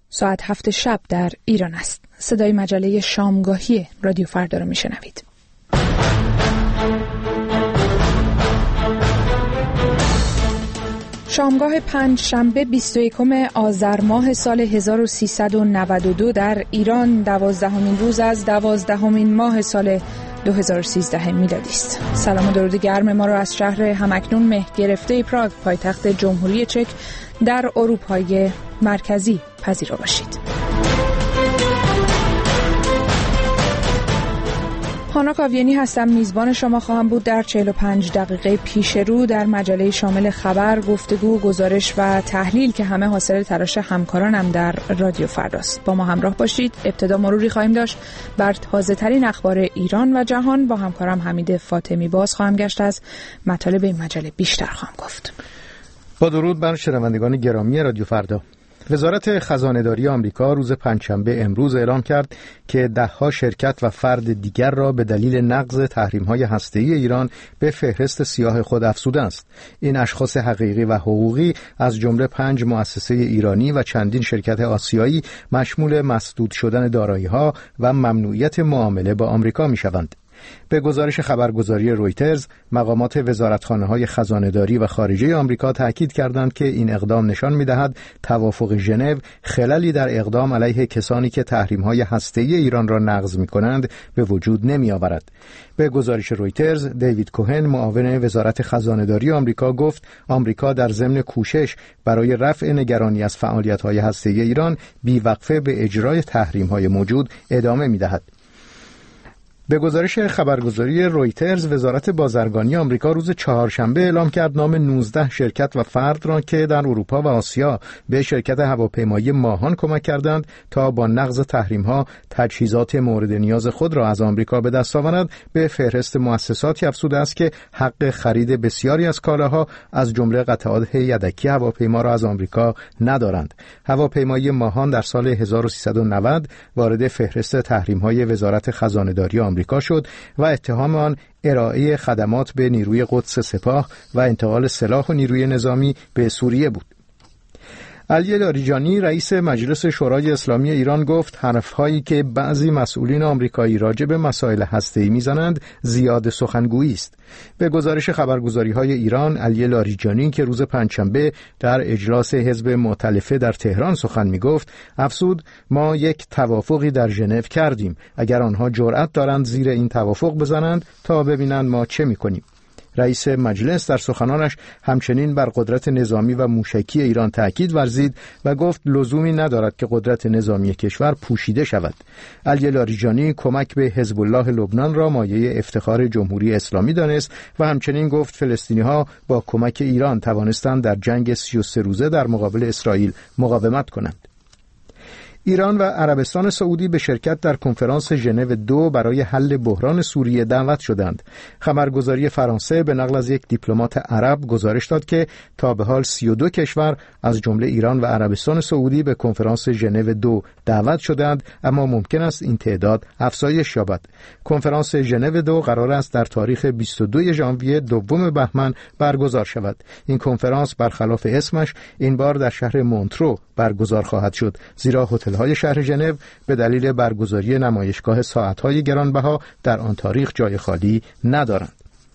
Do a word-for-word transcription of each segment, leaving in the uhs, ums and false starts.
ساعت هفت شب در ایران است. صدای مجله شامگاهی رادیو فردا رو میشنوید. شامگاه پنج شنبه بیست و یکم آذر ماه سال هزار و سیصد و نود و دو در ایران، دوازدهمین روز از دوازدهمین ماه سال دو هزار و سیزده میلادی است. سلام و درود گرم ما را از شهر همکنون مه گرفته پراگ، پایتخت جمهوری چک در اروپای مرکزی پذیرا باشید. هانا کاویانی هستم، میزبان شما خواهم بود در چهل و پنج دقیقه پیش رو در مجله شامل خبر، گفتگو، گزارش و تحلیل که همه حاصل تلاش همکارانم در رادیو فرداست. با ما همراه باشید. ابتدا مروری خواهیم داشت بر تازه ترین اخبار ایران و جهان. با همکارم حمید فاطمی باز خواهم گشت، از مطالب این مجله بیشتر خواهم گفت. با درود بر شنوندگان گرامی رادیو فردا. وزارت خزانه‌داری آمریکا روز پنجشنبه امروز اعلام کرد که ده‌ها شرکت و فرد دیگر را به دلیل نقض تحریم‌های هسته‌ای ایران به فهرست سیاه خود افزوده است. این اشخاص حقیقی و حقوقی از جمله پنج مؤسسه ایرانی و چندین شرکت آسیایی مشمول مسدود شدن دارایی‌ها و ممنوعیت معامله با آمریکا می‌شوند. به گزارش خبرگزاری رویترز، مقامات وزارتخانه‌های خزانه‌داری و خارجه آمریکا تاکید کردند که این اقدام نشان می‌دهد توافق ژنو خللی در اقدام علیه کسانی که تحریم‌های هسته‌ای ایران را نقض می‌کنند به وجود نمی‌آورد. به گزارش رویترز، دیوید کوهن، معاون وزارت خزانه‌داری آمریکا، گفت آمریکا در ضمن کوشش برای رفع نگرانی از فعالیت‌های هسته‌ای ایران بی‌وقفه به اجرای تحریم‌های موجود ادامه می‌دهد. به گزارش خبرگزاری رویترز، وزارت بازرگانی آمریکا روز چهارشنبه اعلام کرد نام نوزده شرکت و فرد را که در اروپا و آسیا به شرکت هواپیمایی ماهان کمک کردند تا با نقض تحریم‌ها تجهیزات مورد نیاز خود را از آمریکا به دست آورند به فهرست مؤسساتی افزوده است که حق خرید بسیاری از کالاها از جمله قطعات یدکی هواپیما را از آمریکا ندارند. هواپیمایی ماهان در سال هزار و سیصد و نود وارد فهرست تحریم‌های وزارت خزانه‌داری آمریکا آمریکا شد و اتهام آن ارائه خدمات به نیروی قدس سپاه و انتقال سلاح و نیروی نظامی به سوریه بود. علی لاریجانی، رئیس مجلس شورای اسلامی ایران، گفت حرف‌هایی که بعضی مسئولین آمریکایی راجع به مسائل هسته‌ای می‌زنند زیاد سخنگویی است. به گزارش خبرگزاری‌های ایران، علی لاریجانی که روز پنجشنبه در اجلاس حزب مؤتلفه در تهران سخن می‌گفت، افزود ما یک توافقی در ژنو کردیم. اگر آنها جرأت دارند زیر این توافق بزنند تا ببینند ما چه می‌کنیم. رئیس مجلس در سخنانش همچنین بر قدرت نظامی و موشکی ایران تاکید ورزید و گفت لزومی ندارد که قدرت نظامی کشور پوشیده شود. علی لاریجانی کمک به حزب الله لبنان را مایه افتخار جمهوری اسلامی دانست و همچنین گفت فلسطینی‌ها با کمک ایران توانستند در جنگ سی و سه روزه در مقابل اسرائیل مقاومت کنند. ایران و عربستان سعودی به شرکت در کنفرانس ژنو دو برای حل بحران سوریه دعوت شدند. خبرگزاری فرانسه به نقل از یک دیپلمات عرب گزارش داد که تا به حال سی و دو کشور از جمله ایران و عربستان سعودی به کنفرانس ژنو دو دعوت شدند، اما ممکن است این تعداد افزایش یابد. کنفرانس ژنو دو قرار است در تاریخ بیست و دوم ژانویه دوم بهمن برگزار شود. این کنفرانس برخلاف اسمش این بار در شهر مونترو برگزار خواهد شد، زیرا هتل‌های شهر ژنو به دلیل برگزاری نمایشگاه ساعت‌های گرانبها در آن تاریخ جای خالی ندارند.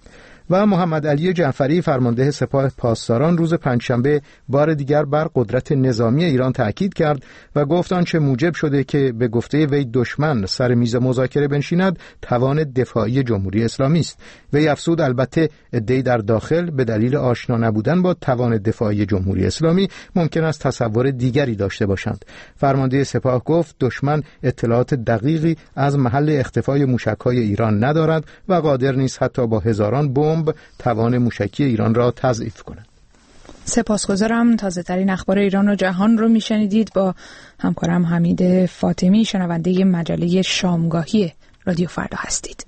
و محمد علی جعفری، فرمانده سپاه پاسداران، روز پنجشنبه بار دیگر بر قدرت نظامی ایران تاکید کرد و گفت آنچه موجب شده که به گفته وی دشمن سر میز مذاکره بنشیند توان دفاعی جمهوری اسلامی است. وی افزود البته عده‌ای در داخل به دلیل آشنا نبودن با توان دفاعی جمهوری اسلامی ممکن است تصور دیگری داشته باشند. فرمانده سپاه گفت دشمن اطلاعات دقیقی از محل اختفای موشک‌های ایران ندارد و قادر نیست حتی با هزاران بمب توان موشکی ایران را تضعیف کند. سپاسگزارم. تازه ترین اخبار ایران و جهان رو میشنیدید. با همکارم حمید فاطمی، شنونده مجله شامگاهی رادیو فردا هستید.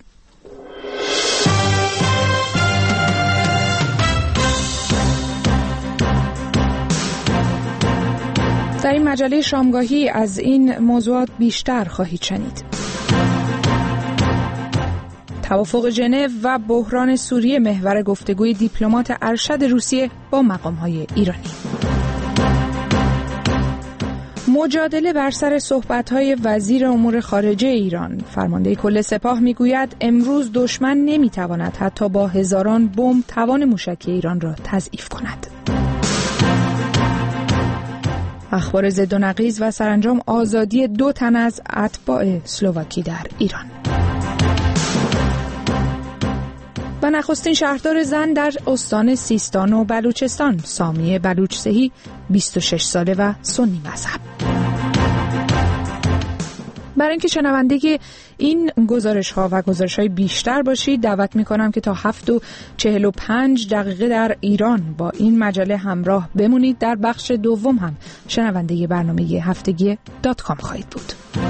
در این مجله شامگاهی از این موضوعات بیشتر خواهید شنید. توافق ژنو و بحران سوریه محور گفتگوی دیپلمات ارشد روسیه با مقام‌های ایرانی. مجادله بر سر صحبت‌های وزیر امور خارجه ایران. فرمانده کل سپاه میگوید امروز دشمن نمیتواند حتی با هزاران بمب توان موشکی ایران را تضعیف کند. اخبار ضد و نقیض و سرانجام آزادی دو تن از اتباع اسلواکی در ایران. و نخستین شهردار زن در استان سیستان و بلوچستان، سامیه بلوچسهی، بیست و شش ساله و سنی مذهب. برای اینکه شنونده این گزارش ها و گزارش های بیشتر باشید دعوت می کنم که تا هفت و چهل و پنج دقیقه در ایران با این مجله همراه بمونید. در بخش دوم هم شنونده برنامه هفتگی دات کام خواهید بود.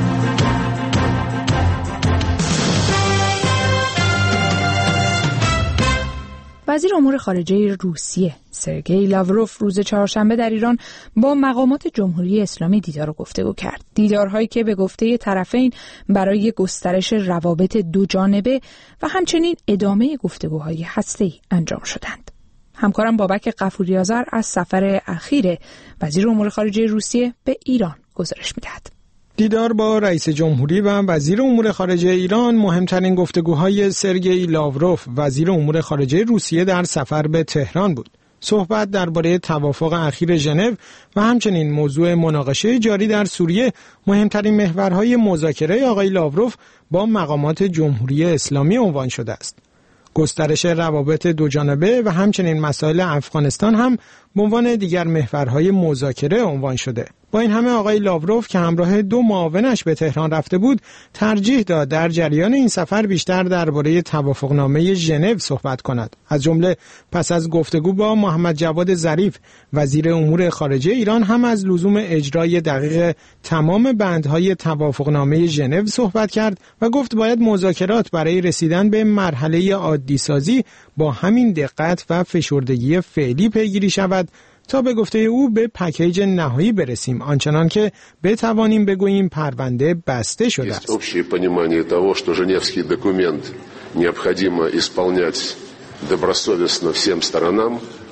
وزیر امور خارجه روسیه سرگئی لاوروف روز چهارشنبه در ایران با مقامات جمهوری اسلامی دیدار و گفتگو کرد. دیدارهایی که به گفته طرفین برای گسترش روابط دو جانبه و همچنین ادامه گفتگوهای هسته‌ای انجام شدند. همکارم بابک غفوری آذر از سفر اخیر وزیر امور خارجه روسیه به ایران گزارش می‌دهد. دیدار با رئیس جمهوری و وزیر امور خارجه ایران مهمترین گفتگوهای سرگئی لاوروف وزیر امور خارجه روسیه در سفر به تهران بود. صحبت درباره توافق اخیر ژنو و همچنین موضوع مناقشه جاری در سوریه مهمترین محورهای مذاکره آقای لاوروف با مقامات جمهوری اسلامی عنوان شده است. گسترش روابط دوجانبه و همچنین مسائل افغانستان هم به عنوان دیگر محورهای مذاکره عنوان شده. با این همه آقای لاوروف که همراه دو معاونش به تهران رفته بود، ترجیح داد در جریان این سفر بیشتر درباره توافقنامه ژنو صحبت کند. از جمله پس از گفتگو با محمد جواد ظریف وزیر امور خارجه ایران هم از لزوم اجرای دقیق تمام بندهای توافقنامه ژنو صحبت کرد و گفت باید مذاکرات برای رسیدن به مرحله عادی سازی با همین دقت و فشردگی فعلی پیگیری شود تا به گفته او به پکیج نهایی برسیم، آنچنان که بتوانیم بگوییم پرونده بسته شده است. общее понимание того, что женевский документ необходимо исполнять добросовестно всем сторонам,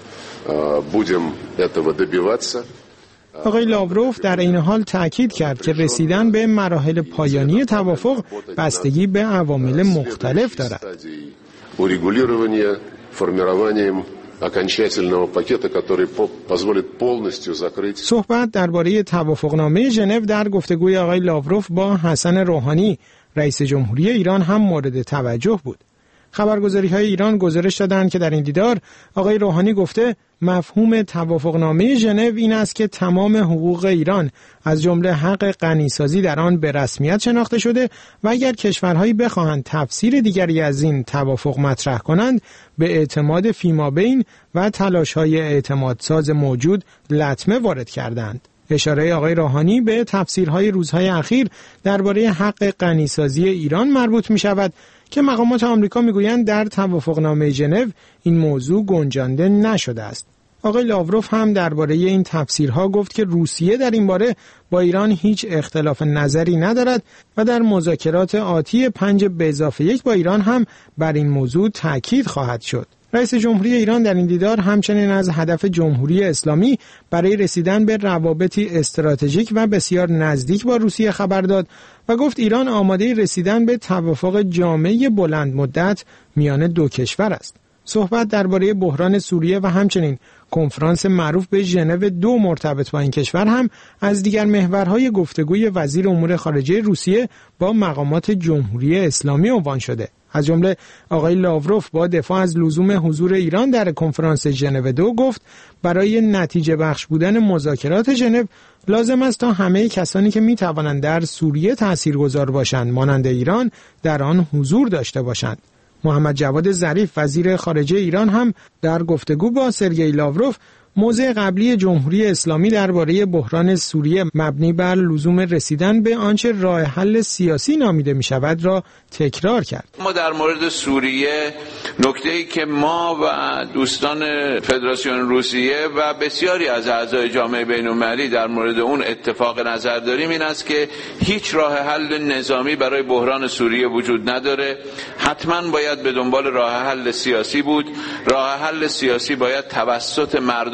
будем этого добиваться. آقای لاوروف در این حال تأکید کرد که رسیدن به مراحل پایانی توافق بستگی به عوامل مختلف دارد. урегулирование формированием окончательного пакета, который позволит полностью закрыть. صحبت درباره توافقنامه ژنو در گفتگوی آقای لاوروف با حسن روحانی رئیس جمهوری ایران هم مورد توجه بود. خبرگزاری‌های ایران گزارش دادند که در این دیدار آقای روحانی گفته مفهوم توافقنامه ژنو این است که تمام حقوق ایران از جمله حق غنیسازی در آن به رسمیت شناخته شده و اگر کشورهایی بخواهند تفسیر دیگری از این توافق مطرح کنند به اعتماد فیمابین و تلاش‌های اعتمادساز موجود لطمه وارد کردند. اشاره آقای روحانی به تفسیرهای روزهای اخیر درباره حق غنیسازی ایران مربوط می شود که مقامات آمریکا میگویند در توافقنامه ژنو این موضوع گنجانده نشده است. آقای لاوروف هم درباره این تفسیرها گفت که روسیه در این باره با ایران هیچ اختلاف نظری ندارد و در مذاکرات آتی پنج به اضافه یک با ایران هم بر این موضوع تاکید خواهد شد. رئیس جمهوری ایران در این دیدار همچنین از هدف جمهوری اسلامی برای رسیدن به روابطی استراتژیک و بسیار نزدیک با روسیه خبر داد و گفت ایران آماده رسیدن به توافق جامع بلند مدت میان دو کشور است. صحبت درباره بحران سوریه و همچنین کنفرانس معروف به ژنو دو مرتبط با این کشور هم از دیگر محورهای گفتگوی وزیر امور خارجه روسیه با مقامات جمهوری اسلامی عنوان شده. از جمله آقای لاوروف با دفاع از لزوم حضور ایران در کنفرانس ژنو دو گفت برای نتیجه بخش بودن مذاکرات ژنو لازم است تا همه کسانی که می توانند در سوریه تاثیرگذار باشند مانند ایران در آن حضور داشته باشند. محمد جواد ظریف وزیر خارجه ایران هم در گفتگو با سرگئی لاوروف موضع قبلی جمهوری اسلامی درباره بحران سوریه مبنی بر لزوم رسیدن به آنچه راه حل سیاسی نامیده می شود را تکرار کرد. ما در مورد سوریه نکته‌ای که ما و دوستان فدراسیون روسیه و بسیاری از اعضای جامعه بین‌المللی در مورد اون اتفاق نظر داریم این است که هیچ راه حل نظامی برای بحران سوریه وجود نداره. حتما باید به دنبال راه حل سیاسی بود. راه حل سیاسی باید توسط مردم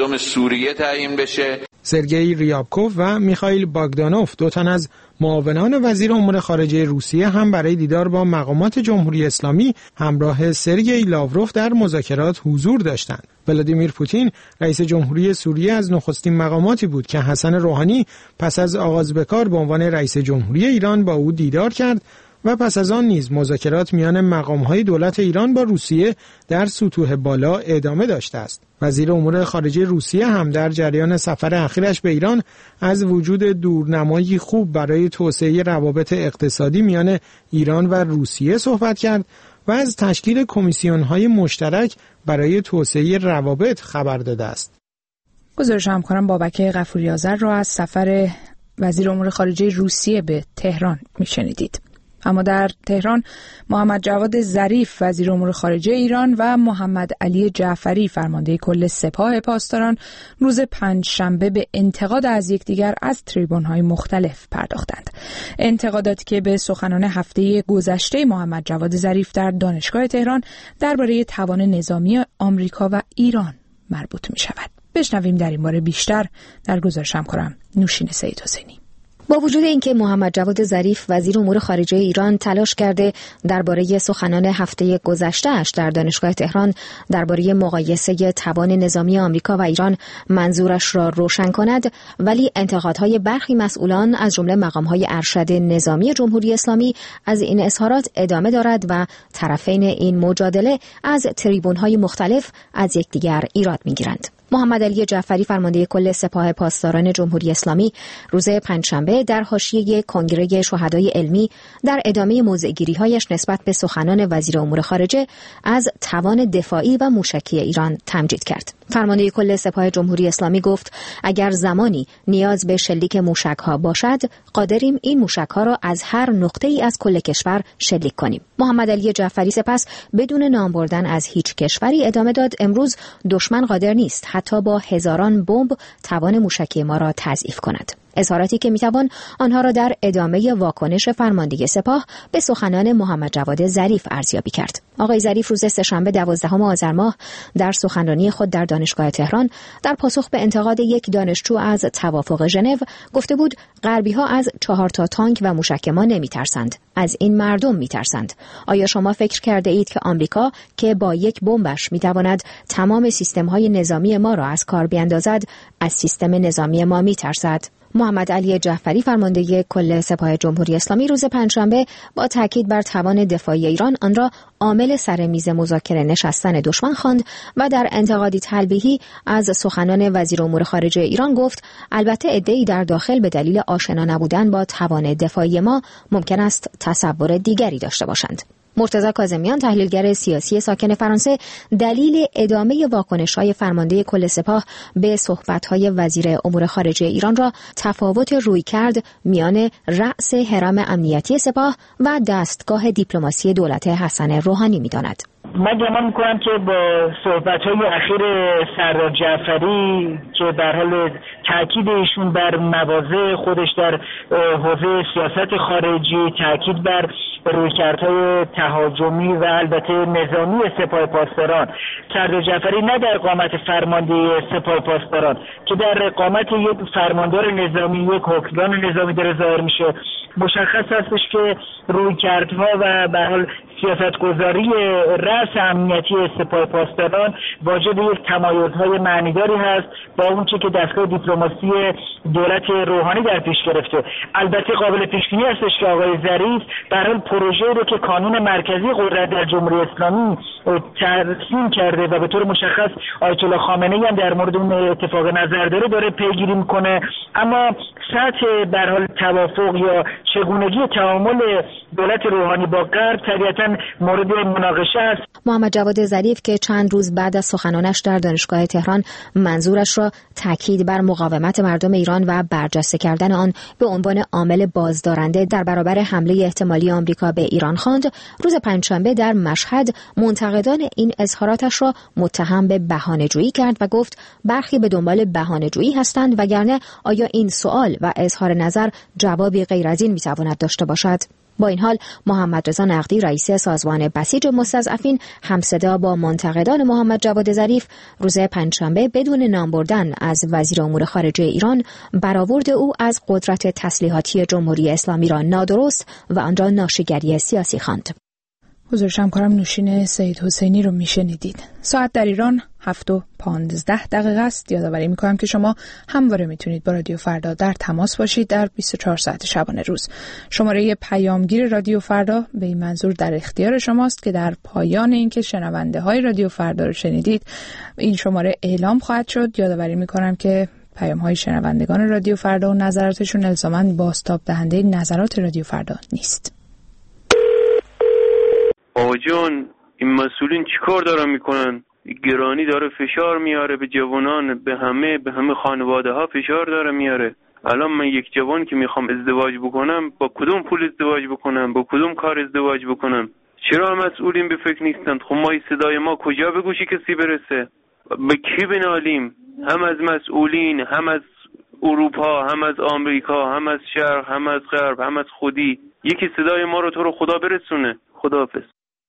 مردم سوریه تعیین بشه. سرگئی ریابکوف و میخائیل باگدانوف، دو تن از معاونان وزیر امور خارجه روسیه، هم برای دیدار با مقامات جمهوری اسلامی همراه سرگئی لاوروف در مذاکرات حضور داشتند. ولادیمیر پوتین رئیس جمهوری سوریه از نخستین مقاماتی بود که حسن روحانی پس از آغاز به کار به عنوان رئیس جمهوری ایران با او دیدار کرد و پس از آن نیز مذاکرات میان مقام‌های دولت ایران با روسیه در سطوح بالا ادامه داشته است. وزیر امور خارجه روسیه هم در جریان سفر اخیرش به ایران از وجود دورنمایی خوب برای توسعه روابط اقتصادی میان ایران و روسیه صحبت کرد و از تشکیل کمیسیون‌های مشترک برای توسعه روابط خبر داده است. گزارش همکارم بابک غفوری آذر را از سفر وزیر امور خارجه روسیه به تهران میشنیدید. اما در تهران محمد جواد ظریف وزیر امور خارجه ایران و محمد علی جعفری فرمانده کل سپاه پاسداران روز پنج شنبه به انتقاد از یکدیگر از تریبون‌های مختلف پرداختند. انتقاداتی که به سخنان هفته گذشته محمد جواد ظریف در دانشگاه تهران درباره توان نظامی آمریکا و ایران مربوط می‌شود. بشنویم در این باره بیشتر در گزارش همکارم نوشین سید حسینی. با وجود اینکه محمد جواد ظریف وزیر امور خارجه ایران تلاش کرده درباره سخنان هفته گذشته‌اش در دانشگاه تهران درباره مقایسه توان نظامی آمریکا و ایران منظورش را روشن کند، ولی انتقادهای برخی مسئولان از جمله مقام‌های ارشد نظامی جمهوری اسلامی از این اظهارات ادامه دارد و طرفین این مجادله از تریبون‌های مختلف از یکدیگر ایراد می‌گیرند. محمد علی جعفری فرمانده کل سپاه پاسداران جمهوری اسلامی روز پنجشنبه در حاشیه کنگره شهدای علمی در ادامه موضع‌گیری‌هایش نسبت به سخنان وزیر امور خارجه از توان دفاعی و موشکی ایران تمجید کرد. فرمانده کل سپاه جمهوری اسلامی گفت اگر زمانی نیاز به شلیک موشک‌ها باشد، قادریم این موشک‌ها را از هر نقطه‌ای از کل کشور شلیک کنیم. محمد علی جعفری سپس بدون نام بردن از هیچ کشوری ادامه داد امروز دشمن قادر نیست حتی با هزاران بمب توان موشکی ما را تضعیف کند. اظهاراتی که میتوان آنها را در ادامه واکنش فرمانده سپاه به سخنان محمد جواد ظریف ارزیابی کرد. آقای ظریف روز سه‌شنبه دوازدهم آذر ماه در سخنرانی خود در دانشگاه تهران در پاسخ به انتقاد یک دانشجو از توافق ژنو گفته بود غربی‌ها از چهار تا تانک و موشک ما نمیترسند، از این مردم میترسند. آیا شما فکر کرده اید که آمریکا که با یک بمبش میتواند تمام سیستم‌های نظامی ما را از کار بیاندازد، از سیستم نظامی ما میترسد؟ محمد علی جعفری فرمانده کل سپاه جمهوری اسلامی روز پنجشنبه با تاکید بر توان دفاعی ایران آن را عامل سر میز مذاکره نشستن دشمن خواند و در انتقادی تلبیحی از سخنان وزیر امور خارجه ایران گفت البته عده‌ای در داخل به دلیل آشنا نبودن با توان دفاعی ما ممکن است تصور دیگری داشته باشند. مرتضی کاظمیان تحلیلگر سیاسی ساکن فرانسه دلیل ادامه واکنش‌های فرمانده کل سپاه به صحبت‌های وزیر امور خارجه ایران را تفاوت رویکرد میان رأس هرم امنیتی سپاه و دستگاه دیپلماسی دولت حسن روحانی می‌داند. من گمان میکنم که با صحبت‌های اخیر سردار جعفری که در حال تاکید ایشون بر مواضع خودش در حوزه سیاست خارجی، تاکید بر رویکردهای تهاجمی و البته نظامی سپاه پاسداران، سردار جعفری نه در قامت فرمانده سپاه پاسداران که در قامت یک فرماندار نظامی، یک حکمران نظامی داره ظاهر میشه، مشخص هستش که رویکردها و به حال سیاستگذاری رأس امنیتی سپاه پاسداران واجد یک تمایزهای معنیداری هست با اون چه که دستگاه دیپلماسی دولت روحانی در پیش گرفته. البته قابل پیش بینی هستش که آقای ظریف در حال پروژه‌ای رو که کانون مرکزی قدرت در جمهوری اسلامی ترسیم کرده و به طور مشخص آیت الله خامنه‌ای هم در مورد اون اتفاق نظر داره داره پیگیری میکنه، اما سطح به حال توافق یا چگونگی تعامل دولت روحانی با غرب طبیعتاً مورد مناقشه است. محمد جواد ظریف که چند روز بعد از سخنانش در دانشگاه تهران منظورش را تاکید بر مقاومت مردم ایران و برجسته کردن آن به عنوان عامل بازدارنده در برابر حمله احتمالی آمریکا به ایران خواند، روز پنجشنبه در مشهد منتقدان این اظهاراتش را متهم به بهانه‌جویی کرد و گفت برخی به دنبال بهانه‌جویی هستند وگرنه آیا این سوال و اظهار نظر جوابی غیر از این میتواند داشته باشد؟ با این حال محمد رضا نقدی رئیس سازمان بسیج مستضعفین همصدا با منتقدان محمد جواد ظریف روز پنجشنبه بدون نام بردن از وزیر امور خارجه ایران برآورد او از قدرت تسلیحاتی جمهوری اسلامی را نادرست و آن را ناشیگری سیاسی خواند. حضور همکارم نوشین سید حسینی رو میشنیدید. ساعت در ایران هفت و پانزده دقیقه است. یادآوری میکنم که شما همواره میتونید با رادیو فردا در تماس باشید در بیست و چهار ساعت شبانه روز. شماره پیامگیر رادیو فردا به این منظور در اختیار شماست که در پایان اینکه شنونده های رادیو فردا رو شنیدید این شماره اعلام خواهد شد. یادآوری میکنم که پیام های شنوندگان رادیو فردا و نظراتشون الزاماً بازتاب دهنده نظرات رادیو فردا نیست. آقا جان، این مسئولین چی کار دارن میکنن؟ گرانی داره فشار میاره به جوانان، به همه به همه خانواده ها فشار داره میاره. الان من یک جوان که میخوام ازدواج بکنم، با کدوم پول ازدواج بکنم؟ با کدوم کار ازدواج بکنم؟ چرا مسئولین به فکر نیستند؟ خب ما صدای ما کجا به گوش کسی برسه؟ به کی بنالیم؟ هم از مسئولین، هم از اروپا، هم از آمریکا، هم از شرق، هم از غرب، هم از خودی. یکی صدای ما رو تو رو خدا برسونه. خداحافظ.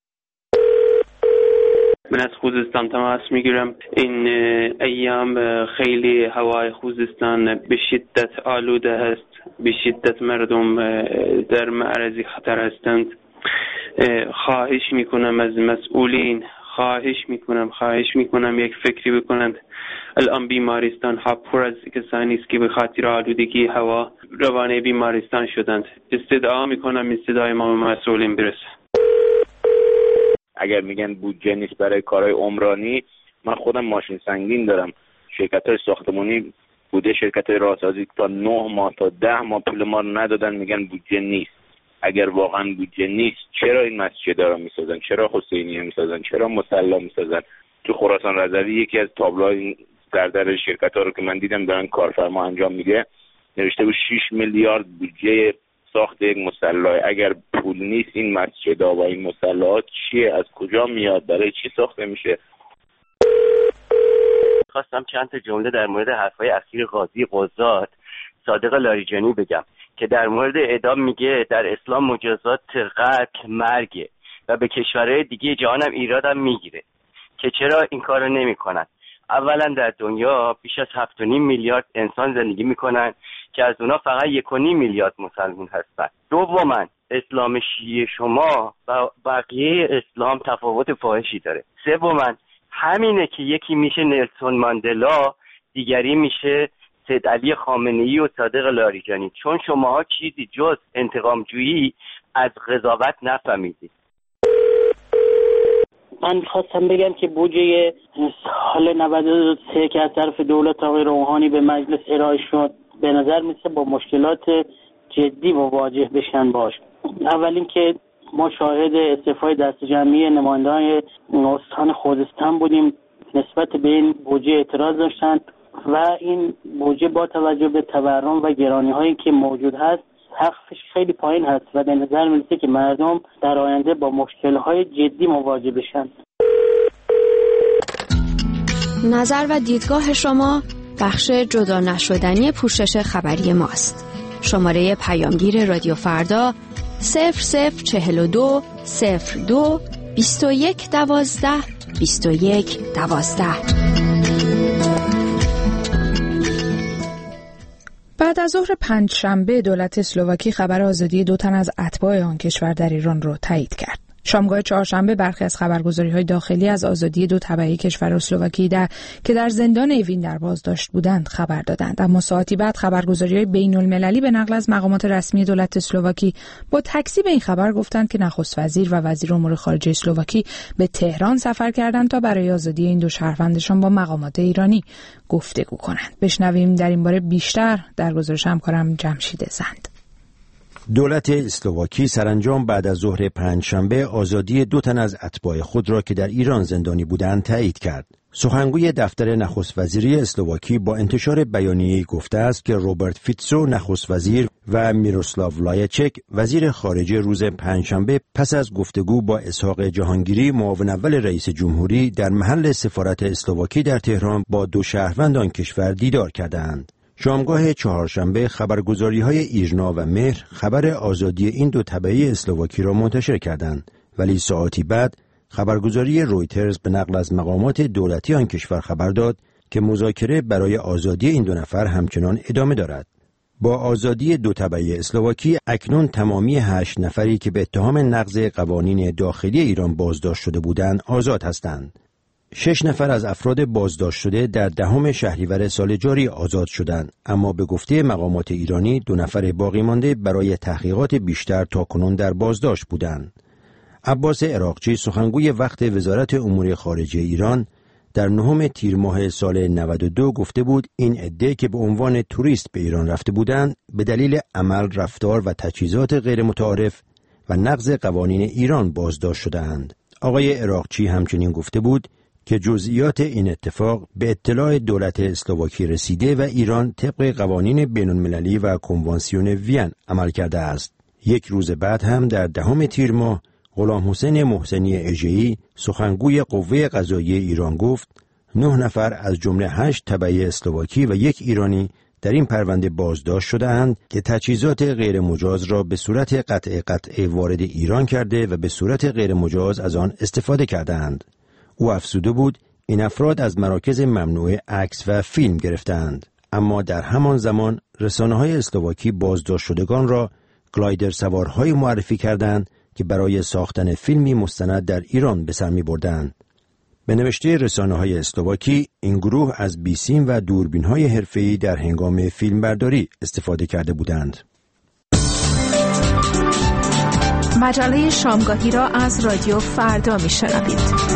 من از خوزستان تماس میگیرم. این ایام خیلی هوای خوزستان به شدت آلوده است، به شدت مردم در معرض خطر هستند. خواهش میکنم از مسئولین، خواهش میکنم خواهش میکنم یک فکری بکنند. الان بیمارستان ها پر از کسانی است که به خاطر آلودگی هوا روانه بیمارستان شدند. استدعا میکنم استدعای ما به مسئولین برسه. اگر میگن بودجه نیست برای کارهای عمرانی، من خودم ماشین سنگین دارم. شرکت‌های ساختمانی بوده، شرکت‌های راهسازی تا نه ماه تا ده ماه پول ما رو ندادن، میگن بودجه نیست. اگر واقعا بودجه نیست، چرا این مسجدها رو میسازن؟ چرا حسینیه میسازن؟ چرا مصلی میسازن؟ تو خراسان رضوی یکی از تابلوهای در در شرکت‌ها رو که من دیدم دارن کارفرما انجام میده، نوشته بود شش میلیارد بودجه ساخت یک مصلی. اگر پول نیست این مسجدها و این مصلیات چیه؟ از کجا میاد؟ برای چی ساخته میشه؟ خواستم چند تا جمله در مورد حرفای اخیر قاضی قضات صادق لاریجانی بگم که در مورد اعدام میگه در اسلام مجازات قتل مرگه و به کشورهای دیگه جهانم ایرادم میگیره که چرا این کارو نمیکنن. اولا در دنیا بیش از هفت و نیم میلیارد انسان زندگی میکنن که از اونا فقط یک و نیم میلیارد مسلمان هستن. دوما اسلام شیعه شما و بقیه اسلام تفاوت فاحشی داره. سوما همینه که یکی میشه نلسون ماندلا، دیگری میشه سید علی خامنه‌ای و صادق لاریجانی، چون شماها چیزی جز انتقام جویی از قضاوت نفهمیدید. من خواستم بگم که بودجه سال نود و سه که از طرف دولت آقای روحانی به مجلس ارائه شد به نظر میسه با مشکلات جدی مواجه بشن باش. اول اینکه ما شاهد استعفای دست جمعی نمایندگان استان خوزستان بودیم، نسبت به این بودجه اعتراض داشتن و این بودجه با توجه به تورم و گرانی هایی که موجود هست سقفش خیلی پایین هست و به نظر میرسه که مردم در آینده با مشکل‌های جدی مواجه بشن. نظر و دیدگاه شما بخش جدا نشدنی پوشش خبری ماست. شماره پیامگیر رادیو فردا صفر صفر چهل و دو صفر دو بیست و یک دوازده بیست و یک دوازده. بعد از ظهر پنجشنبه دولت اسلواکی خبر آزادی دو تن از اتباع آن کشور در ایران را تایید کرد. شامگاه چهارشنبه برخی از خبرگزاری‌های داخلی از آزادی دو تبعی کشور اسلواکی در که در زندان اوین در بازداشت بودند خبر دادند، اما ساعتی بعد خبرگزاری‌های بین‌المللی به نقل از مقامات رسمی دولت اسلواکی با تکذیب این خبر گفتند که نخست وزیر و وزیر امور خارجه اسلواکی به تهران سفر کردند تا برای آزادی این دو شهروندشان با مقامات ایرانی گفتگو کنند. بشنویم در این باره بیشتر در گزارش همکارم جمشید زند. دولت اسلواکی سرانجام بعد از ظهر پنجشنبه آزادی دو تن از اتباع خود را که در ایران زندانی بودند تایید کرد. سخنگوی دفتر نخست وزیری اسلواکی با انتشار بیانیه‌ای گفته است که روبرت فیتسو نخست وزیر و میروسلاو لایچک وزیر خارجه روز پنجشنبه پس از گفتگو با اسحاق جهانگیری معاون اول رئیس جمهوری در محل سفارت اسلواکی در تهران با دو شهروند آن کشور دیدار کردند. شامگاه چهارشنبه خبرگزاری‌های ایرنا و مهر خبر آزادی این دو تبعه اسلواکی را منتشر کردند، ولی ساعتی بعد خبرگزاری رویترز به نقل از مقامات دولتی آن کشور خبر داد که مذاکره برای آزادی این دو نفر همچنان ادامه دارد. با آزادی دو تبعه اسلواکی اکنون تمامی هشت نفری که به اتهام نقض قوانین داخلی ایران بازداشت شده بودند آزاد هستند. شش نفر از افراد بازداشت شده در دهم شهریور سال جاری آزاد شدند، اما به گفته مقامات ایرانی دو نفر باقی مانده برای تحقیقات بیشتر تاکنون در بازداشت بودند. عباس عراقچی سخنگوی وقت وزارت امور خارجه ایران در نهم تیر ماه سال نود و دو گفته بود این عده که به عنوان توریست به ایران رفته بودند به دلیل عمل، رفتار و تجهیزات غیر متعارف و نقض قوانین ایران بازداشت شده‌اند. آقای عراقچی همچنین گفته بود که جزئیات این اتفاق به اطلاع دولت اسلواکی رسیده و ایران طبق قوانین بین‌المللی و کنوانسیون وین عمل کرده است. یک روز بعد هم در دهم تیر ماه غلام حسین محسنی اژه‌ای سخنگوی قوه قضاییه ایران گفت نه نفر از جمله هشت تبعه اسلواکی و یک ایرانی در این پرونده بازداشت شده‌اند که تجهیزات غیر مجاز را به صورت قطع قطع وارد ایران کرده و به صورت غیر مجاز از آن استفاده کرده‌اند. او افزوده بود این افراد از مراکز ممنوع عکس و فیلم گرفتند، اما در همان زمان رسانه‌های اسلواکی بازداشت شدگان را گلایدر سوارهای معرفی کردند که برای ساختن فیلمی مستند در ایران به سر می‌بردند. به نوشته رسانه‌های اسلواکی این گروه از بیسیم و دوربین‌های حرفه‌ای در هنگام فیلمبرداری استفاده کرده بودند. مجله شامگاهی را از رادیو فردا می‌شنوید.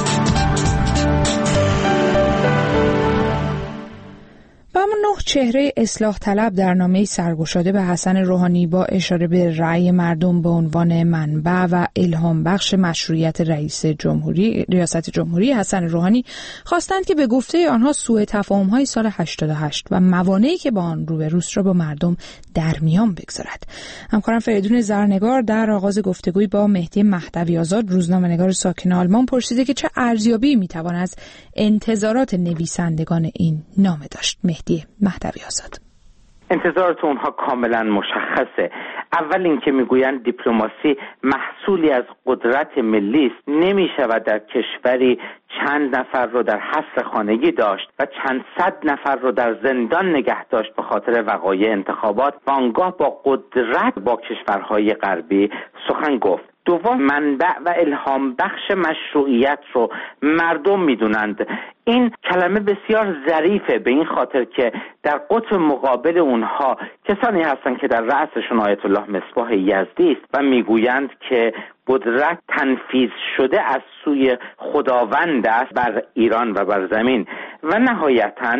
و اما نه چهره اصلاح طلب در نامه‌ای سرگشاده به حسن روحانی با اشاره به رأی مردم به عنوان منبع و الهام بخش مشروعیت رئیس جمهوری ریاست جمهوری حسن روحانی خواستند که به گفته آنها سوء تفاهم‌های سال هشتاد و هشت و موانعی که با آن روبروست را با مردم در میان بگذارد. همکارم فریدون زرنگار در آغاز گفتگوی با مهدی مهدوی آزاد روزنامه‌نگار ساکن آلمان پرسیده که چه ارزیابی میتوان از انتظارات نویسندگان این نامه داشت. مهدی مهدوی آزاد: انتظارات اونها کاملا مشخصه. اول اینکه میگویند دیپلماسی محصولی از قدرت ملی است، نمیشود در کشوری چند نفر رو در حبس خانگی داشت و چند صد نفر رو در زندان نگه داشت به خاطر وقایع انتخابات و آنگاه با قدرت با کشورهای غربی سخن گفت. دوم، منبع و الهام بخش مشروعیت رو مردم میدونند. این کلمه بسیار ظریفه به این خاطر که در قطب مقابل اونها کسانی هستند که در رأسشون آیت الله مصباح یزدی است و میگویند که قدرت تنفیذ شده از سوی خداوند است بر ایران و بر زمین. و نهایتاً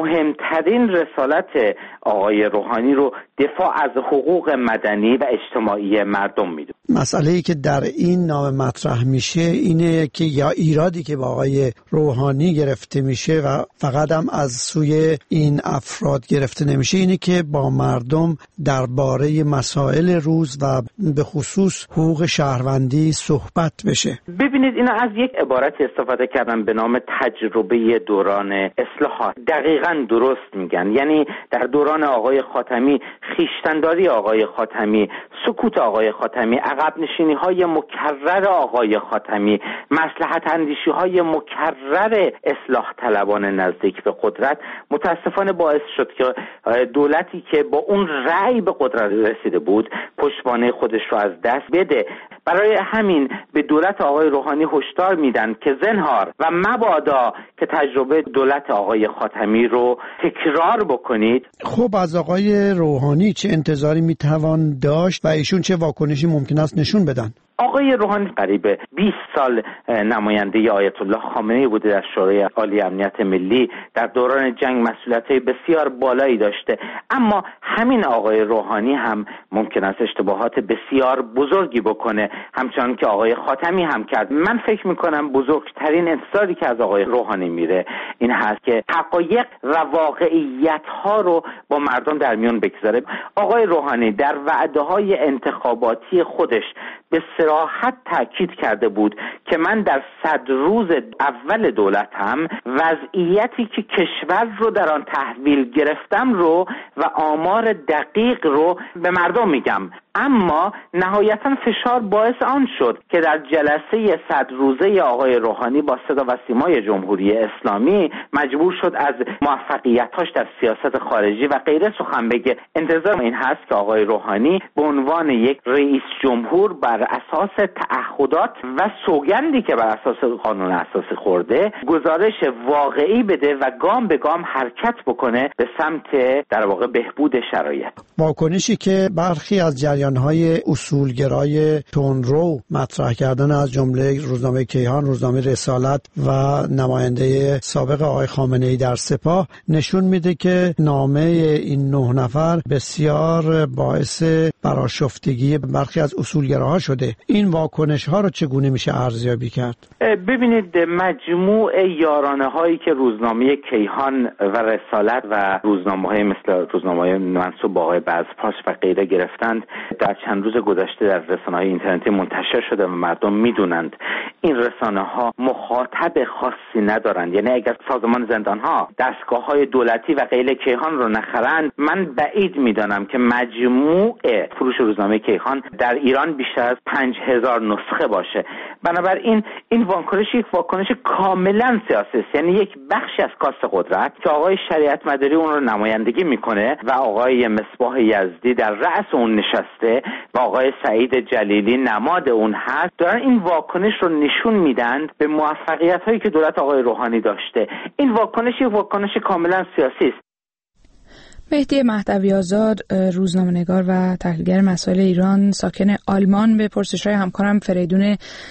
مهمترین رسالت آقای روحانی رو دفاع از حقوق مدنی و اجتماعی مردم میدونه. مسئله‌ای که در این نامه مطرح میشه اینه که یا ایرادی که با آقای روحانی گرفته میشه و فقط هم از سوی این افراد گرفته نمیشه، اینه که با مردم درباره مسائل روز و به خصوص حقوق شهروندی صحبت بشه. ببینید اینا از یک عبارتی استفاده کردن به نام تجربه دوران اصلاحات. دقیقاً درست میگن، یعنی در دوران آقای خاتمی خویشتن‌داری آقای خاتمی، سکوت آقای خاتمی، عقب نشینی های مکرر آقای خاتمی، مصلحت اندیشی های مکرر اصلاح طلبان نزدیک به قدرت متاسفانه باعث شد که دولتی که با اون رأی به قدرت رسیده بود پشتوانه خودش رو از دست بده. برای همین به دولت آقای روحانی هشدار میدن که زنهار و مبادا که تجربه دولت آقای خاتمی رو تکرار بکنید. خب از آقای روحانی چه انتظاری میتوان داشت و ایشون چه واکنشی ممکن است نشون بدن؟ آقای روحانی قریب بیست سال نماینده آیت الله خامنه‌ای بوده در شورای عالی امنیت ملی. در دوران جنگ مسئولیت‌های بسیار بالایی داشته، اما همین آقای روحانی هم ممکن است اشتباهات بسیار بزرگی بکنه، همچنان که آقای خاتمی هم کرد. من فکر می‌کنم بزرگترین انتظاری که از آقای روحانی میره این هست که حقایق و واقعیت‌ها رو با مردم در میون بگذاره. آقای روحانی در وعده‌های انتخاباتی خودش به صراحت تاکید کرده بود که من در صد روز اول دولتم وضعیتی که کشور رو در آن تحویل گرفتم رو و آمار دقیق رو به مردم میگم. اما نهایتا فشار باعث آن شد که در جلسه صد روزه آقای روحانی با صدا و سیمای جمهوری اسلامی مجبور شد از موفقیتاش در سیاست خارجی و غیره سخن بگه. انتظار این هست که آقای روحانی به عنوان یک رئیس جمهور بر اساس تعهدات و سوگندی که بر اساس قانون اساسی خورده گزارش واقعی بده و گام به گام حرکت بکنه به سمت در واقع بهبود شرایط. واکنشی که برخی از جریان‌های اصولگرای تندرو مطرح کردن از جمله روزنامه کیهان، روزنامه رسالت و نماینده سابق آقای خامنه‌ای در سپاه نشون میده که نامه این نه نفر بسیار باعث برآشفتگی برخی از اصولگراها شده. این واکنش‌ها رو چگونه میشه ارزیابی کرد؟ ببینید، مجموع یارانه هایی که روزنامه کیهان و رسالت و روزنامه های مثل روزنامه های منسوب به آقای بزپاس و غیره گرفتند در چند روز گذشته در رسانه های اینترنتی منتشر شده و مردم میدونند این رسانه ها مخاطب خاصی ندارند. یعنی اگر سازمان زندان ها دستگاه های دولتی و غیره کیهان رو نخرند، من بعید میدانم که مجموع فروش روزنامه کیهان در ایران بیشتر از پنج هزار نسخه باشه. بنابراین این واکنش یک واکنش کاملا سیاسی است، یعنی یک بخشی از کاست قدرت که آقای شریعت مداری اون رو نمایندگی میکنه و آقای مصباح یزدی در رأس اون نشسته و آقای سعید جلیلی نماد اون هست، دارن این واکنش رو نشون میدن به موفقیت هایی که دولت آقای روحانی داشته. این واکنش یک واکنش کاملا سیاسی است. مهدی مهدوی آزاد، روزنامه‌نگار و تحلیلگر مسائل ایران ساکن آلمان، به پرسش‌های همکارم فریدون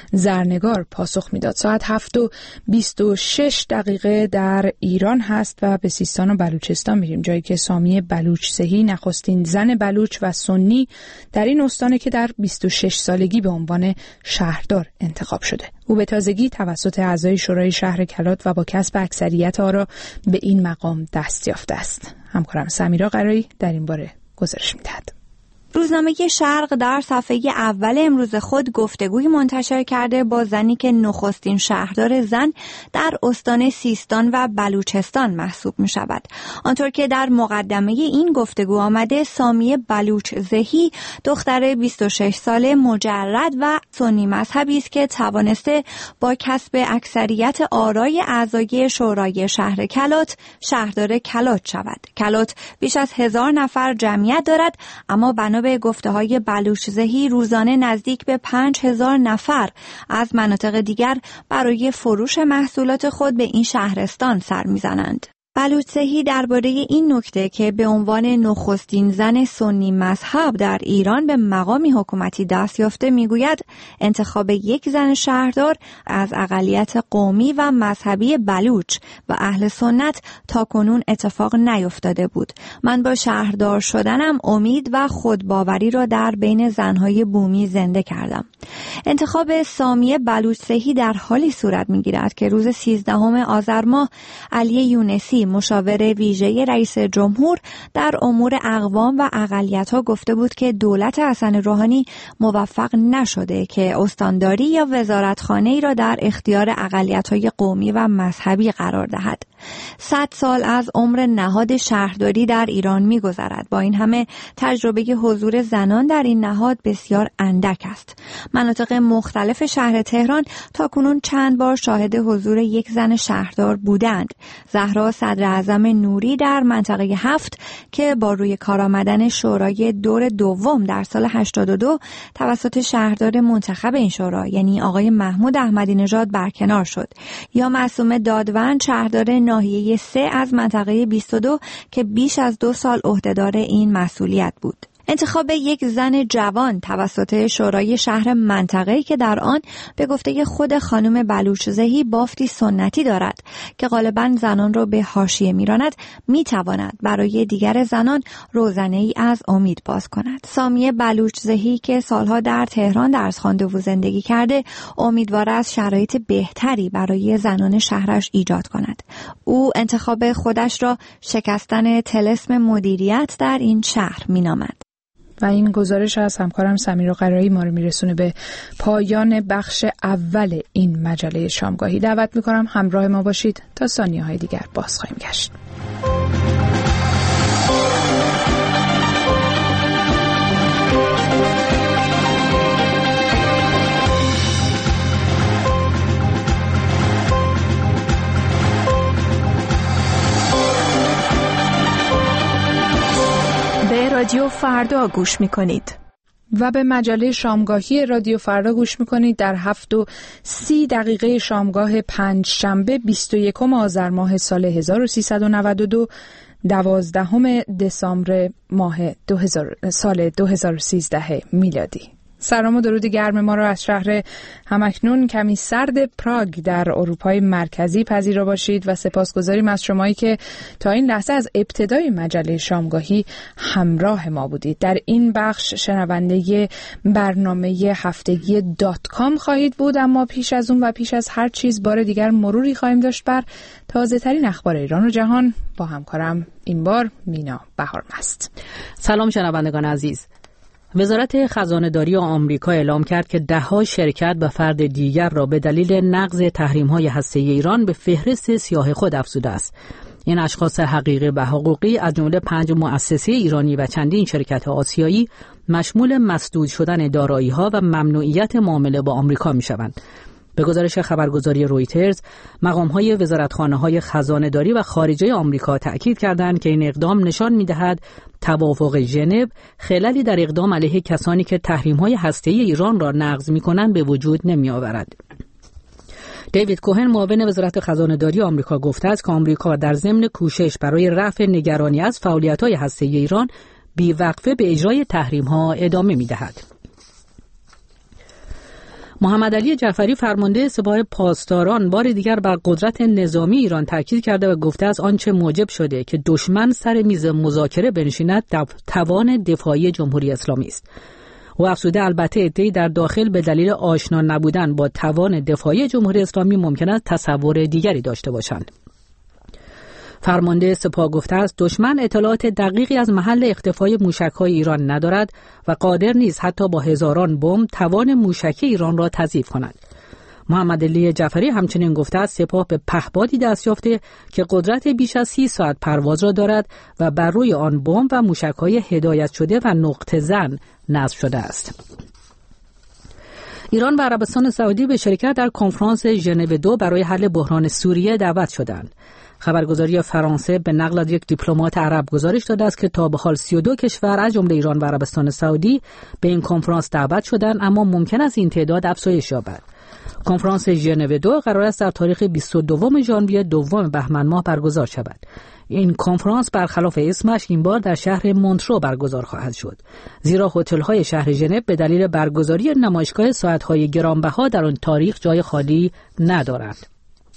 زرنگار پاسخ میداد. ساعت هفت و بیست و شش دقیقه در ایران هست و به سیستان و بلوچستان میریم، جایی که سامیه بلوچ‌زهی نخستین زن بلوچ و سنی در این استانه که در بیست و شش سالگی به عنوان شهردار انتخاب شده. او به تازگی توسط اعضای شورای شهر کلات و با کسب اکثریت آرا به این مقام دست یافته است. همکارم سمیرا قرایی در این باره گزارش می‌دهد. روزنامه شرق در صفحه اول امروز خود گفتگوی منتشر کرده با زنی که نخستین شهردار زن در استان سیستان و بلوچستان محسوب می شود. آنطور که در مقدمه این گفتگو آمده، سامیه بلوچ‌زهی دختر بیست و شش ساله مجرد و سنی مذهبی است که توانسته با کسب اکثریت آرای اعضای شورای شهر کلات شهردار کلات شود. کلات بیش از هزار نفر جمعیت دارد، اما بنا به گفته‌های بلوچ‌زهی روزانه نزدیک به پنج هزار نفر از مناطق دیگر برای فروش محصولات خود به این شهرستان سر می‌زنند. بلوچ‌زهی درباره این نکته که به عنوان نخستین زن سنی مذهب در ایران به مقامی حکومتی دست یافته میگوید انتخاب یک زن شهردار از اقلیت قومی و مذهبی بلوچ و اهل سنت تاکنون اتفاق نیفتاده بود. من با شهردار شدنم امید و خودباوری را در بین زنهای بومی زنده کردم. انتخاب سامیه بلوچ‌زهی در حالی صورت میگیرد که روز سیزدهم آذر ماه علی یونسی مشاور ویژه رئیس جمهور در امور اقوام و اقلیت‌ها گفته بود که دولت حسن روحانی موفق نشده که استانداری یا وزارتخانه‌ای را در اختیار اقلیت‌های قومی و مذهبی قرار دهد. صد سال از عمر نهاد شهرداری در ایران می‌گذرد. با این همه تجربه حضور زنان در این نهاد بسیار اندک است. مناطق مختلف شهر تهران تاکنون چند بار شاهد حضور یک زن شهردار بودند. زهرا صدر اعظم نوری در منطقه هفت که با روی کار آمدن شورای دور دوم در سال هشتاد و دو توسط شهردار منتخب این شورا یعنی آقای محمود احمدی نژاد برکنار شد، یا معصومه دادوند شهردار ناحیه سه از منطقه بیست و دو که بیش از دو سال عهدهدار این مسئولیت بود. انتخاب یک زن جوان توسط شورای شهر منطقه‌ای که در آن به گفته خود خانم بلوچ‌زهی بافتی سنتی دارد که غالباً زنان را به حاشیه می‌راند، می‌تواند برای دیگر زنان روزنه‌ای از امید باز کند. سامیه بلوچ‌زهی که سالها در تهران درس خوانده و زندگی کرده، امیدوار است شرایط بهتری برای زنان شهرش ایجاد کند. او انتخاب خودش را شکستن طلسم مدیریت در این شهر می‌نامد. و این گزارش از همکارم سمیرا قرایی ما رو میرسونه به پایان بخش اول این مجله شامگاهی. دعوت میکنم همراه ما باشید تا ثانیه های دیگر باز خواهیم گشت. رادیو فردا گوش میکنید و به مجله شامگاهی رادیو فردا گوش میکنید. در هفت و سی دقیقه شامگاه پنج شنبه بیست و یکم آذر ماه سال هزار و سیصد و نود و دو، دوازدهم دسامبر ماه دو هزار سال دو هزار و سیزده میلادی. سلام و درود گرم ما را از شهر همکنون کمی سرد پراگ در اروپای مرکزی پذیرا باشید و سپاسگزاریم از شمایی که تا این لحظه از ابتدای مجله شامگاهی همراه ما بودید. در این بخش شنونده برنامه هفتگی دات کام خواهید بود، اما پیش از اون و پیش از هر چیز بار دیگر مروری خواهیم داشت بر تازه ترین اخبار ایران و جهان با همکارم این بار مینا بهارمست. سلام شنوندگان عزیز. وزارت خزانه‌داری آمریکا اعلام کرد که ده‌ها شرکت و فرد دیگر را به دلیل نقض تحریم‌های هسته‌ای ایران به فهرست سیاه خود افزوده است. این اشخاص حقیقی و حقوقی از جمله پنج مؤسسه ایرانی و چندین شرکت آسیایی مشمول مسدود شدن دارایی‌ها و ممنوعیت معامله با آمریکا می‌شوند. به گزارش خبرگزاری رویترز، مقام‌های وزارتخانه‌های خزانه‌داری و خارجه آمریکا تأکید کردند که این اقدام نشان می‌دهد توافق ژنو خللی در اقدام علیه کسانی که تحریم‌های هسته‌ای ایران را نقض می‌کنند به وجود نمی‌آورد. دیوید کوهن معاون وزارت خزانه‌داری آمریکا گفته است که آمریکا در ضمن کوشش برای رفع نگرانی از فعالیت‌های هسته‌ای ایران بی‌وقفه به اجرای تحریم‌ها ادامه می‌دهد. محمد علی جعفری فرمانده سپاه پاسداران بار دیگر بر قدرت نظامی ایران تاکید کرده و گفته است آنچه موجب شده که دشمن سر میز مذاکره بنشیند توان دفاعی جمهوری اسلامی است. و افزوده البته عده‌ای در داخل به دلیل آشنا نبودن با توان دفاعی جمهوری اسلامی ممکن است تصور دیگری داشته باشند. فرمانده سپاه گفته است دشمن اطلاعات دقیقی از محل اختفای موشک‌های ایران ندارد و قادر نیست حتی با هزاران بمب توان موشکی ایران را تضعیف کند. محمد علی جعفری همچنین گفته است سپاه به پهپادی دست یافته که قدرت بیش از سی ساعت پرواز را دارد و بر روی آن بمب و موشک‌های هدایت شده و نقطه زن نصب شده است. ایران و عربستان سعودی به شرکت در کنفرانس ژنو دو برای حل بحران سوریه دعوت شدند. خبرگزاری فرانسه به نقل از یک دیپلمات عرب گزارش داده است که تا به حال سی و دو کشور از جمله ایران و عربستان سعودی به این کنفرانس دعوت شدند، اما ممکن است این تعداد افزایش یابد. کنفرانس ژنو دو قرار است در تاریخ بیست و دو ژانویه دوم بهمن ماه برگزار شود. این کنفرانس برخلاف اسمش این بار در شهر مونترو برگزار خواهد شد، زیرا هتل‌های شهر ژنو به دلیل برگزاری نمایشگاه ساعت‌های گرانبها در آن تاریخ جای خالی ندارند.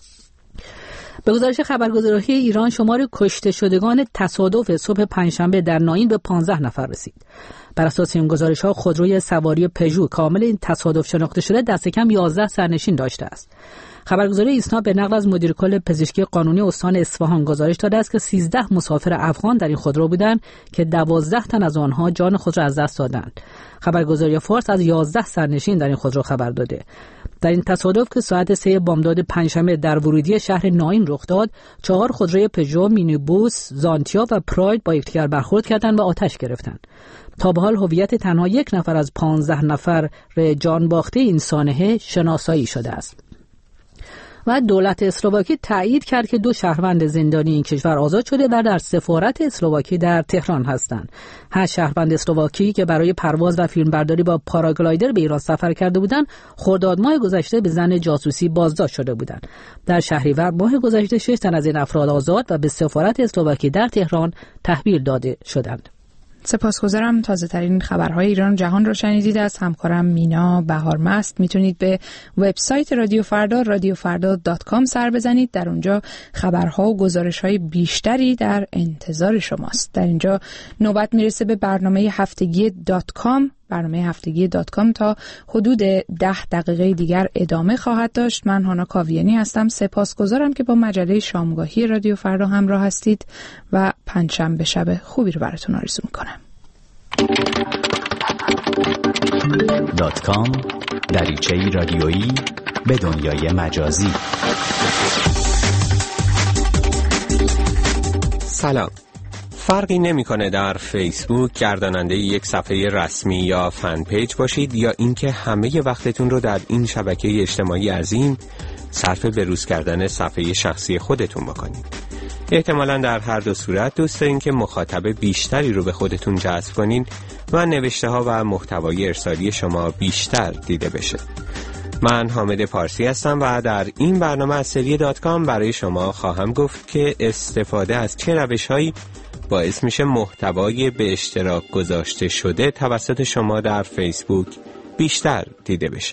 به گزارش خبرگزاری ایران شمار کشته شدگان تصادف صبح پنجشنبه در ناین به پانزده نفر رسید. بر اساس این گزارش‌ها خودروی سواری پژو کامل این تصادف شناخته شده دست کم یازده سرنشین داشته است. خبرگزاری ایسنا به نقل از مدیر کل پزشکی قانونی استان اصفهان گزارش داده است که سیزده مسافر افغان در این خودرو بودند که دوازده تن از آنها جان خود را از دست دادند. خبرگزاری فارس از یازده سرنشین در این خودرو خبر داده. در این تصادف که ساعت سه بامداد پنجشنبه در ورودی شهر ناین رخ داد، چهار خودروی پژو، مینیبوس، زانتیا و پراید با یکدیگر برخورد کردند و آتش گرفتند. تا به حال هویت تنها یک نفر از پانزده نفر جان باخته این سانحه شناسایی شده است. و دولت اسلواکی تایید کرد که دو شهروند زندانی این کشور آزاد شده و در سفارت اسلواکی در تهران هستند. هشت شهروند اسلواکی که برای پرواز و فیلمبرداری با پاراگلایدر به ایران سفر کرده بودند، خرداد ماه گذشته به ظن جاسوسی بازداشت شده بودند. در شهریور ماه گذشته شش تن از این افراد آزاد و به سفارت اسلواکی در تهران تحویل داده شدند. سپاسگزارم. تازه ترین خبرهای ایران جهان رو شنیدید از همکارم مینا بهارمست. میتونید به وبسایت رادیو فردا رادیو فردا دات کام سر بزنید. در اونجا خبرها و گزارش‌های بیشتری در انتظار شماست. در اینجا نوبت میرسه به برنامه هفتگی دات کام. برنامه هفتگی دات کام تا حدود ده دقیقه دیگر ادامه خواهد داشت. من هانا کاویانی هستم. سپاسگزارم که با مجله شامگاهی رادیو فردا همراه هستید و پنجشنبه شب خوبی رو براتون آرزو میکنم. دات کام دریچه‌ای رادیویی به دنیای مجازی. سلام. فرقی نمی‌کنه در فیسبوک گرداننده یک صفحه رسمی یا فن پیج باشید یا اینکه همه وقتتون رو در این شبکه اجتماعی عظیم صرف بروز کردن صفحه شخصی خودتون بکنید. احتمالاً در هر دو صورت دوست دارین که مخاطب بیشتری رو به خودتون جذب کنین و نوشته‌ها و محتوای ارسالی شما بیشتر دیده بشه. من حامد پارسی هستم و در این برنامه از سری دات کام برای شما خواهم گفت که استفاده از چه روش‌هایی باعث میشه محتوای به اشتراک گذاشته شده توسط شما در فیسبوک بیشتر دیده بشه.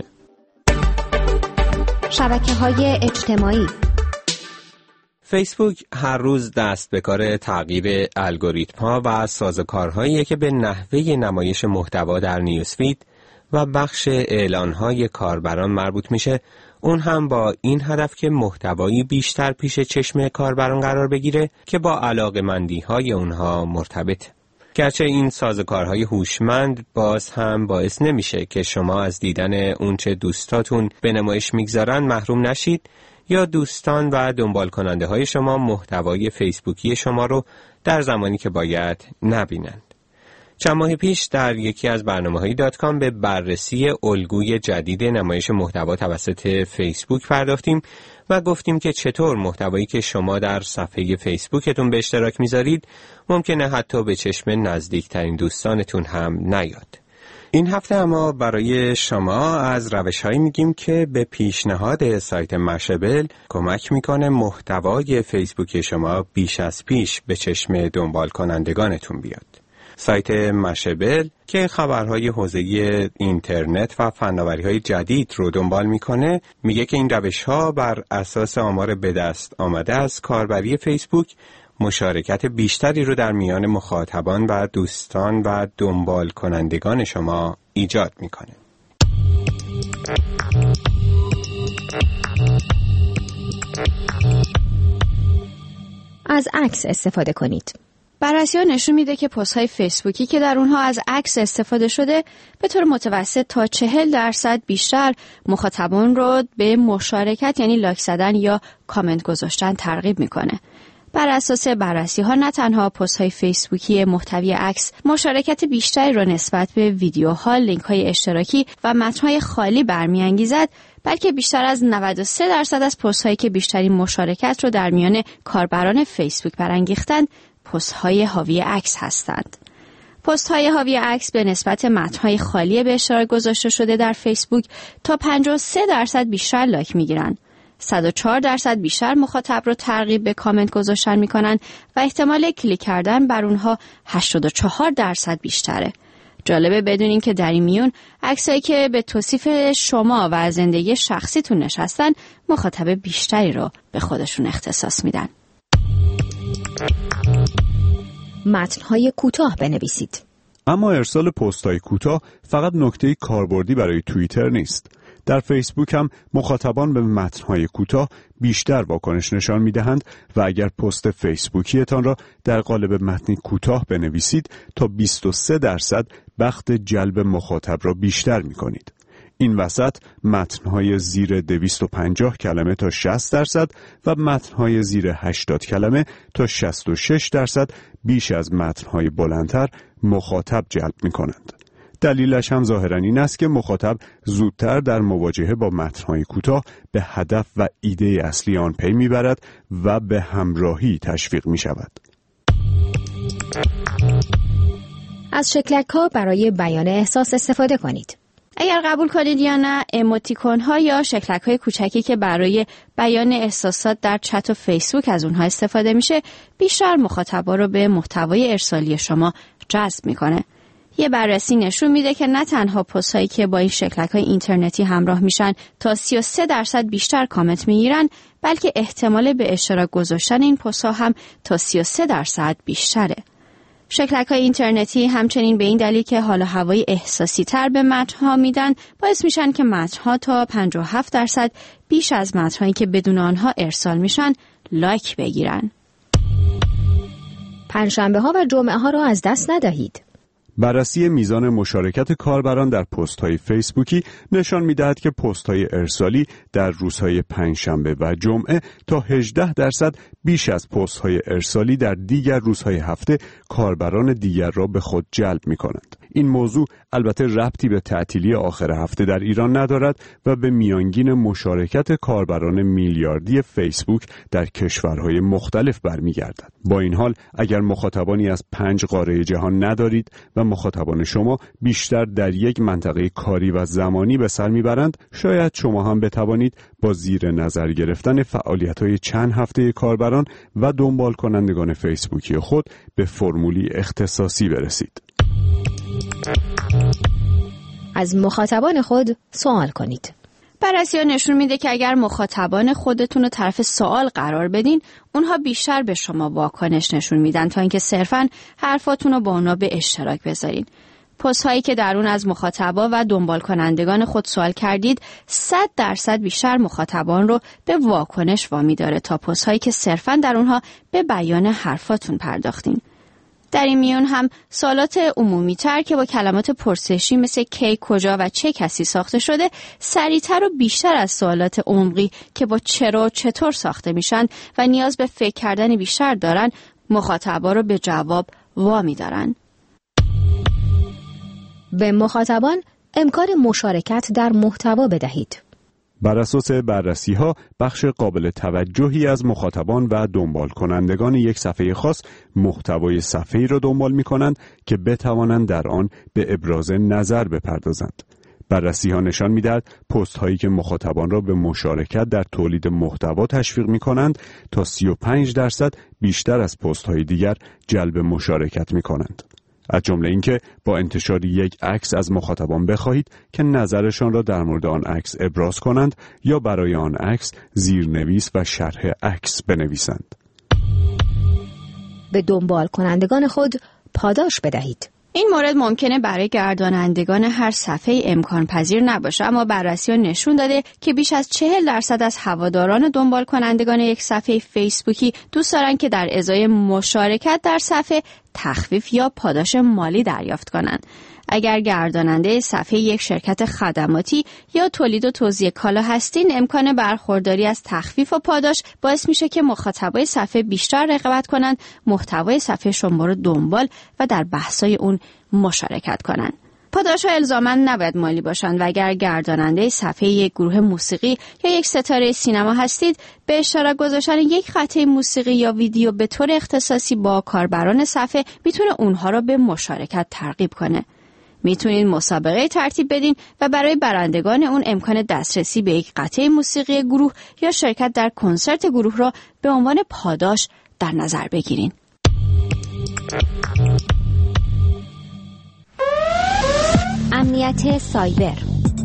شبکه‌های اجتماعی. فیسبوک هر روز دست به کار تغییر الگوریتم‌ها و سازوکارهاییه که به نحوه نمایش محتوا در نیوزفید و بخش اعلان‌های کاربران مربوط میشه، اون هم با این هدف که محتوایی بیشتر پیش چشم کاربران قرار بگیره که با علاقه‌مندی‌های اونها مرتبطه. گرچه این سازوکارهای هوشمند باز هم باعث نمیشه که شما از دیدن اونچه دوستاتون به نمایش میگذارن محروم نشید یا دوستان و دنبال کننده های شما محتوای فیسبوکی شما رو در زمانی که باید نبینند. چند ماه پیش در یکی از برنامه‌های دات کام به بررسی الگوی جدید نمایش محتوا توسط فیسبوک پرداختیم و گفتیم که چطور محتوایی که شما در صفحه فیسبوکتون به اشتراک میذارید ممکنه حتی به چشم نزدیکترین دوستانتون هم نیاد. این هفته اما برای شما از روش‌هایی میگیم که به پیشنهاد سایت مشبل کمک میکنه محتوای فیسبوک شما بیش از پیش به چشم دنبال کنندگانتون بیاد. سایت مشبل که خبرهای حوزه اینترنت و فناوری‌های جدید رو دنبال میکنه میگه که این روش‌ها بر اساس آمار به دست آمده از کاربری فیسبوک مشارکت بیشتری رو در میان مخاطبان و دوستان و دنبال کنندگان شما ایجاد میکنه. از عکس استفاده کنید. بررسی‌ها نشون میده که پست‌های فیسبوکی که در اونها از عکس استفاده شده به طور متوسط تا چهل درصد بیشتر مخاطبان رو به مشارکت یعنی لایک زدن یا کامنت گذاشتن ترغیب میکنه. بر اساس بررسی‌ها نه تنها پست‌های فیسبوکی محتوی عکس مشارکت بیشتری را نسبت به ویدیوها، لینک‌های اشتراکی و متن‌های خالی برمی‌انگیزد، بلکه بیشتر از نود و سه درصد از پست‌هایی که بیشترین مشارکت را در میان کاربران فیسبوک برانگیختند، پست‌های حاوی عکس هستند. پست‌های حاوی عکس به نسبت متن‌های خالی به اشتراک گذاشته شده در فیسبوک تا پنجاه و سه درصد بیشتر لایک می‌گیرند. صد و چهار درصد بیشتر مخاطب رو ترغیب به کامنت گذاشتن میکنن و احتمال کلیک کردن بر اونها هشتاد و چهار درصد بیشتره. جالبه بدونین که در این میون عکسایی که به توصیف شما و زندگی شخصیتون نشستن مخاطب بیشتری رو به خودشون اختصاص میدن. متن‌های کوتاه بنویسید. اما ارسال پست‌های کوتاه فقط نکته کاربردی برای توییتر نیست. در فیسبوک هم مخاطبان به متن‌های کوتاه بیشتر واکنش نشان می‌دهند و اگر پست فیسبوکیتان را در قالب متنی کوتاه بنویسید تا بیست و سه درصد بخت جلب مخاطب را بیشتر می‌کنید. این وسط متن‌های زیر دویست و پنجاه کلمه تا شصت درصد و متن‌های زیر هشتاد کلمه تا شصت و شش درصد بیش از متن‌های بلندتر مخاطب جلب می‌کنند. دلیلش هم ظاهراً این است که مخاطب زودتر در مواجهه با متن‌های کوتاه به هدف و ایده اصلی آن پی می‌برد و به همراهی تشویق می‌شود. از شکلک‌ها برای بیان احساس استفاده کنید. اگر قبول کنید یا نه، ایموتیکون ها یا شکلک های کوچکی که برای بیان احساسات در چت و فیسبوک از اونها استفاده میشه بیشتر مخاطبا رو به محتوای ارسالی شما جذب میکنه. یه بررسی نشون میده که نه تنها پست هایی که با این شکلک های اینترنتی همراه میشن تا سی و سه درصد بیشتر کامنت میگیرن، بلکه احتمال به اشتراک گذاشتن این پست ها هم تا سی و سه درصد بیشتره. شکلک‌های اینترنتی همچنین به این دلیل که حال و هوای احساسی تر به متن‌ها میدن باعث میشن که متن‌ها تا پنجاه و هفت درصد بیش از متن‌هایی که بدون آنها ارسال میشن لایک بگیرن. پنجشنبه ها و جمعه ها را از دست ندهید. بررسی میزان مشارکت کاربران در پست‌های فیسبوکی نشان می‌دهد که پست‌های ارسالی در روزهای پنجشنبه و جمعه تا هجده درصد بیش از پست‌های ارسالی در دیگر روزهای هفته کاربران دیگر را به خود جلب می‌کنند. این موضوع البته ربطی به تعطیلی آخر هفته در ایران ندارد و به میانگین مشارکت کاربران میلیاردی فیسبوک در کشورهای مختلف برمیگردد. با این حال اگر مخاطبانی از پنج قاره جهان ندارید و مخاطبان شما بیشتر در یک منطقه کاری و زمانی به سر میبرند، شاید شما هم بتوانید با زیر نظر گرفتن فعالیت‌های چند هفته کاربران و دنبال کنندگان فیسبوکی خود به فرمولی اختصاصی برسید. از مخاطبان خود سوال کنید. بررسی‌ها نشون میده که اگر مخاطبان خودتون رو طرف سوال قرار بدین، اونها بیشتر به شما واکنش نشون میدن تا اینکه صرفاً حرفاتون رو با اونا به اشتراک بذارین. پست هایی که در اون از مخاطبا و دنبال کنندگان خود سوال کردید، صد درصد بیشتر مخاطبان رو به واکنش وامی داره تا پست هایی که صرفاً در اونها به بیان حرفاتون پرداختین. در این میون هم سوالات عمومی تر که با کلمات پرسشی مثل کی، کجا و چه کسی ساخته شده سریعتر و بیشتر از سوالات عمقی که با چرا و چطور ساخته میشن و نیاز به فکر کردن بیشتر دارن مخاطبا رو به جواب وامی دارن. به مخاطبان امکان مشارکت در محتوا بدهید. بر اساس بررسی‌ها بخش قابل توجهی از مخاطبان و دنبال کنندگان یک صفحه خاص محتوای صفحه‌ای را دنبال می‌کنند که بتوانند در آن به ابراز نظر بپردازند. بررسی‌ها نشان می‌دهد پست‌هایی که مخاطبان را به مشارکت در تولید محتوا تشویق می‌کنند تا سی و پنج درصد بیشتر از پست‌های دیگر جلب مشارکت می‌کنند. از جمله اینکه با انتشار یک عکس از مخاطبان بخواهید که نظرشان را در مورد آن عکس ابراز کنند یا برای آن عکس زیرنویس و شرح عکس بنویسند. به دنبال کنندگان خود پاداش بدهید. این مورد ممکنه برای گردانندگان هر صفحه امکان پذیر نباشه، اما بررسی‌ها نشون داده که بیش از چهل درصد از هواداران دنبال کنندگان یک صفحه فیسبوکی دوست دارن که در ازای مشارکت در صفحه تخفیف یا پاداش مالی دریافت کنند. اگر گرداننده صفحه یک شرکت خدماتی یا تولید و توزیع کالا هستین، امکان برخورداری از تخفیف و پاداش باعث میشه که مخاطبای صفحه بیشتر رقابت کنند، محتوای صفحه شما رو دنبال و در بحث‌های اون مشارکت کنند. پاداش‌ها الزاماً نباید مالی باشند و اگر گرداننده صفحه یک گروه موسیقی یا یک ستاره سینما هستید، به اشتراک گذاشتن یک قطعه موسیقی یا ویدیو به طور اختصاصی با کاربران صفحه میتونه اونها را به مشارکت ترغیب کنه. میتونید مسابقه ترتیب بدین و برای برندگان اون امکان دسترسی به یک قطعه موسیقی گروه یا شرکت در کنسرت گروه را به عنوان پاداش در نظر بگیرین. امنیت سایبر.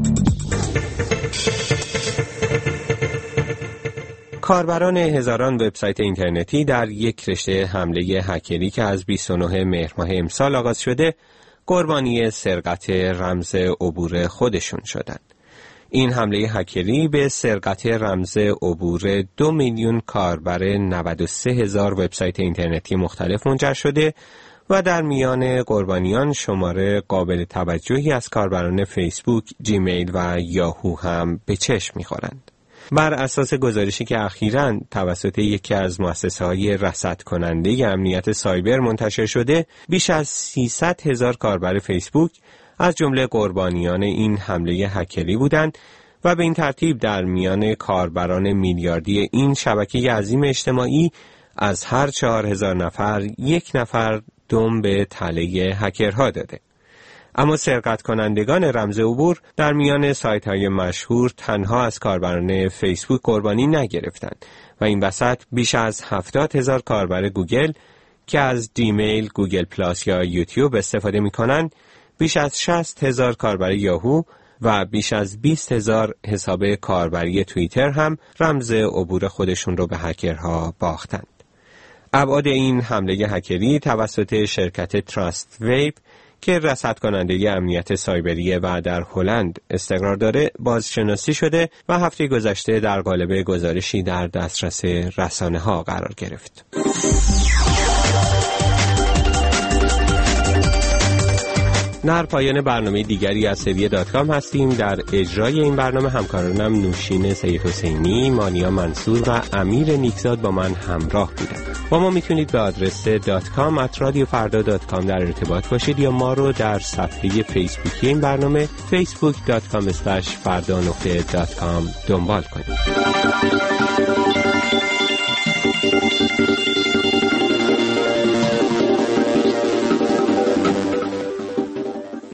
کاربران هزاران وبسایت اینترنتی در یک رشته حمله هکری که از بیست و نه مهر ماه امسال آغاز شده قربانی سرقت رمز عبور خودشون شدند. این حمله هکری به سرقت رمز عبور دو میلیون کاربر نود و سه هزار وبسایت اینترنتی مختلف منجر شده و در میان قربانیان شماره قابل توجهی از کاربران فیسبوک، جیمیل و یاهو هم به چشم می‌خورند. بر اساس گزارشی که اخیراً توسط یکی از مؤسسه‌های رصد کننده امنیت سایبر منتشر شده، بیش از سیصد هزار کاربر فیسبوک از جمله قربانیان این حمله هکری بودند و به این ترتیب در میان کاربران میلیاردی این شبکه عظیم اجتماعی از هر چهار هزار نفر یک نفر دم به تله هکرها داده. اما سرقت کنندگان رمز عبور در میان سایت های مشهور تنها از کاربران فیسبوک قربانی نگرفتند و این وسط بیش از هفتاد هزار کاربر گوگل که از جیمیل، گوگل پلاس یا یوتیوب استفاده می کنند، بیش از شصت هزار کاربر یاهو و بیش از بیست هزار حساب کاربری توییتر هم رمز عبور خودشون رو به هکرها باختند. ابعاد این حمله هکری توسط شرکت تراست ویب که رصد کننده امنیت سایبری و در هلند استقرار داره بازشناسی شده و هفته گذشته در قالب گزارشی در دسترس رسانه‌ها قرار گرفت. در پایان برنامه دیگری از سویه دات کام هستیم. در اجرای این برنامه همکارانم نوشین سید حسینی، مانیا منصور و امیر نیکزاد با من همراه بودند. با ما میتونید به آدرس دات کام ات رادیو فردا دات کام در ارتباط باشید یا ما رو در صفحه فیسبوکی این برنامه فیسبوک دات کام اسلش فردا نقطه دات کام دنبال کنید.